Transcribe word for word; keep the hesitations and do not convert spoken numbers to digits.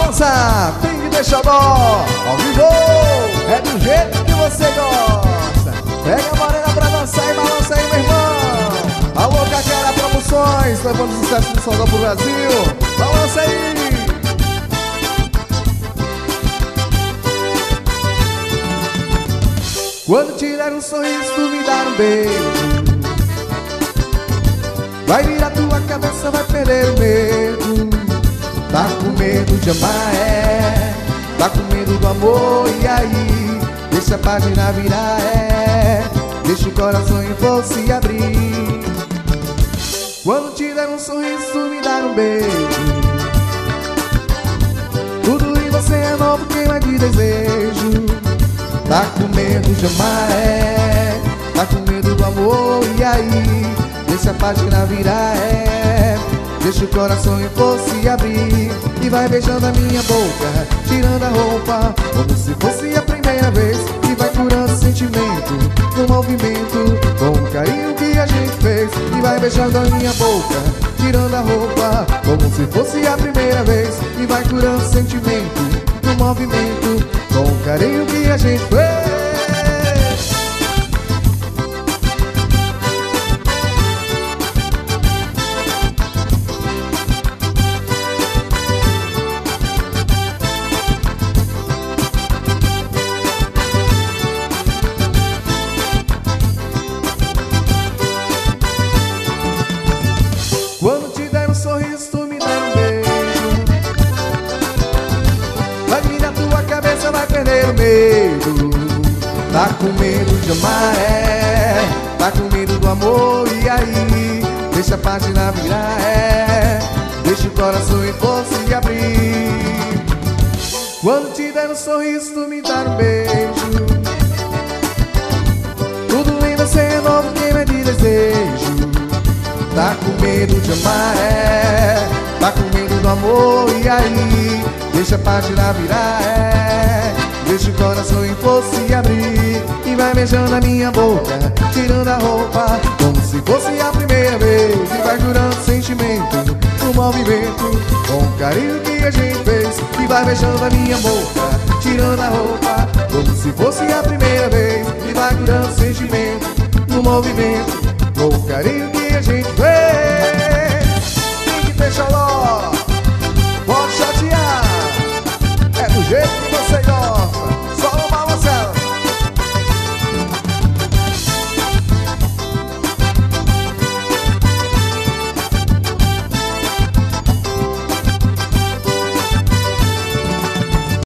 balança, tem que deixar dó. Ao vivo, é do jeito que você gosta. Pega a morena pra dançar e balança aí, meu irmão. Alô, Caquera Promoções, levando sucesso do Sondão pro Brasil. Balança aí. Quando tirar um sorriso, tu me dar um beijo. Vai virar tua cabeça, vai perder o medo. Tá com medo de amar, é. Tá com medo do amor, e aí? Deixa a página virar, é. Deixa o coração em você se abrir. Quando te der um sorriso, tu me dar um beijo. Tudo em você é novo, queima de desejo. Tá com medo de amar, é. Tá com medo do amor, e aí? Deixa a página virar, é. Deixa o coração em você se abrir. E vai beijando a minha boca, tirando a roupa, como se fosse a primeira vez. E vai curando o sentimento, no movimento, com o carinho que a gente fez. E vai beijando a minha boca, tirando a roupa, como se fosse a primeira vez. E vai curando o sentimento, no movimento, com o carinho que a gente fez. Quando te der um sorriso, tu me dá um beijo. Vai virar tua cabeça, vai perder o medo. Tá com medo de amar, é. Tá com medo do amor, e aí? Deixa a página virar, é. Deixa o coração em você se abrir. Quando te der um sorriso, tu me dá um beijo. Tudo em você é novo, queima de desejo. Tá com medo de amar, é. Tá com medo do amor, e aí? Deixa a página virar, é. Deixa o coração em você se abrir. E vai beijando a minha boca, tirando a roupa, como se fosse a primeira vez. E vai curando o sentimento, no movimento, com o carinho que a gente fez. E vai beijando a minha boca, tirando a roupa, como se fosse a primeira vez. E vai curando o sentimento, no movimento, com o carinho que a gente fez. Tem que fechar logo.